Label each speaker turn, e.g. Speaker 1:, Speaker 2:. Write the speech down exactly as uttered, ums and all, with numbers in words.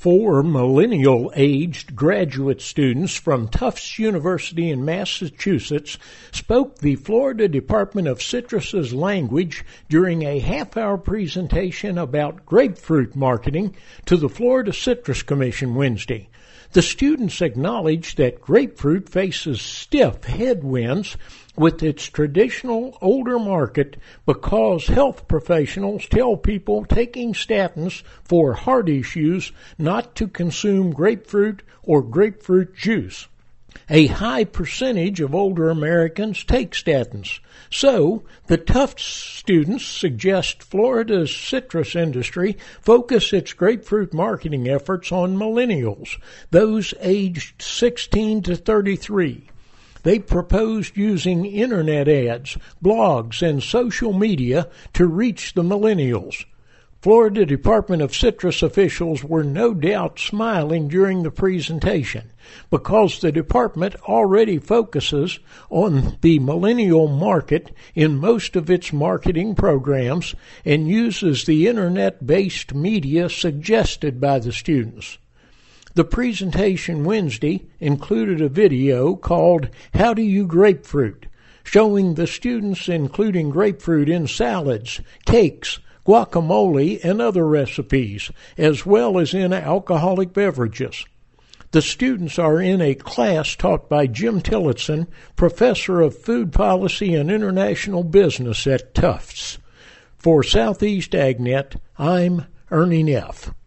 Speaker 1: Four millennial-aged graduate students from Tufts University in Massachusetts spoke the Florida Department of Citrus's language during a half-hour presentation about grapefruit marketing to the Florida Citrus Commission Wednesday. The students acknowledged that grapefruit faces stiff headwinds with its traditional older market because health professionals tell people taking statins for heart issues not to consume grapefruit or grapefruit juice. A high percentage of older Americans take statins. So, the Tufts students suggest Florida's citrus industry focus its grapefruit marketing efforts on millennials, those aged sixteen to thirty-three. They proposed using internet ads, blogs, and social media to reach the millennials. Florida Department of Citrus officials were no doubt smiling during the presentation because the department already focuses on the millennial market in most of its marketing programs and uses the internet-based media suggested by the students. The presentation Wednesday included a video called How Do You Grapefruit, showing the students including grapefruit in salads, cakes, guacamole, and other recipes, as well as in alcoholic beverages. The students are in a class taught by Jim Tillotson, Professor of Food Policy and International Business at Tufts. For Southeast AgNet, I'm Ernie Neff.